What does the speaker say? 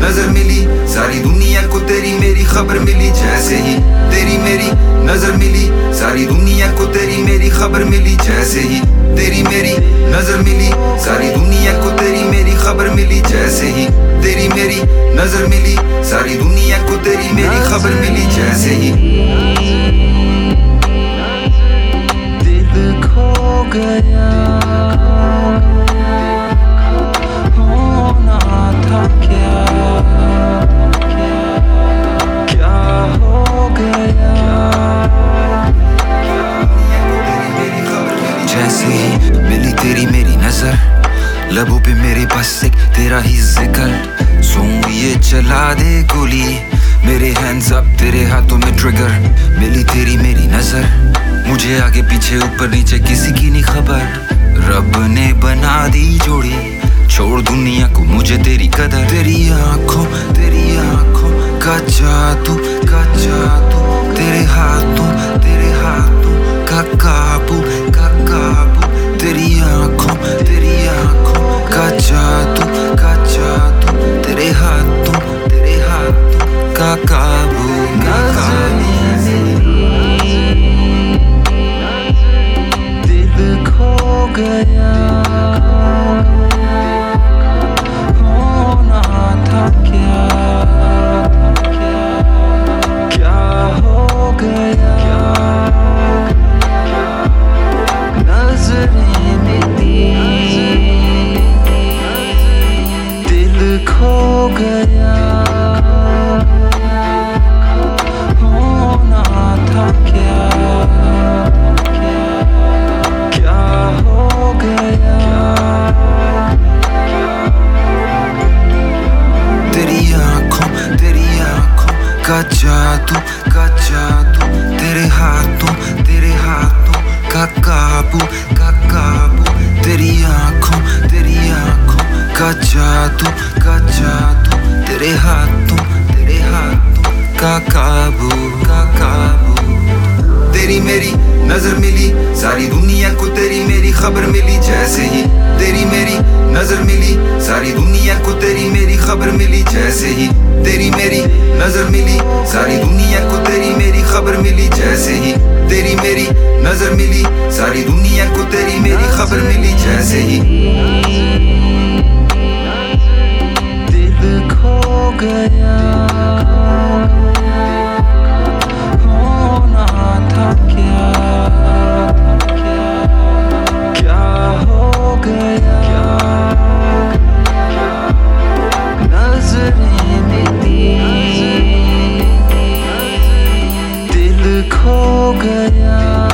नजर मिली, सारी दुनिया को तेरी मेरी खबर मिली। जैसे ही तेरी मेरी नजर मिली, सारी दुनिया को तेरी मेरी खबर मिली। जैसे ही तेरी मेरी नजर मिली, सारी दुनिया को तेरी मेरी खबर मिली। जैसे ही तेरी मेरी नजर मिली, सारी दुनिया को तेरी मेरी खबर मिली। जैसे ही दिल खो गया, होना था क्या, क्या हो गया। जैसे ही मिली तेरी मेरी नजर, लबों पे मेरे बस एक तेरा ही जिक्र। सोऊं ये चला दे गोली, मेरे हैंड्स अप तेरे हाथों में ट्रिगर। मिली तेरी मेरी नजर, मुझे आगे पीछे ऊपर नीचे किसी की नहीं खबर। रब ने बना दी जोड़ी, छोड़ दुनिया को मुझे तेरी कदर। तेरी आंखों का जादू, तेरे हाथों का काबू, तेरी आंखों का जादू, तेरे हाथों का काबू, दिल खो गया, होना था क्या, क्या हो गया। नजरें मिली, दिल खो गया, होना था क्या, क्या हो गया। तेरी आंखों का जादू, तेरे हाथों का काबू, तेरी आंखों का जादू, तेरे हाथों का काबू। तेरी मेरी नजर मिली, सारी दुनिया को तेरी मेरी खबर मिली। जैसे ही तेरी मेरी नजर मिली, सारी दुनिया को तेरी मेरी खबर मिली। जैसे ही तेरी मेरी नजर मिली, सारी दुनिया को तेरी मेरी खबर मिली। जैसे ही तेरी मेरी नजर मिली, सारी दुनिया को तेरी मेरी खबर मिली। जैसे ही दिल खो गया, होना था क्या, क्या हो गया। नजरें मिली, दिल खो गया।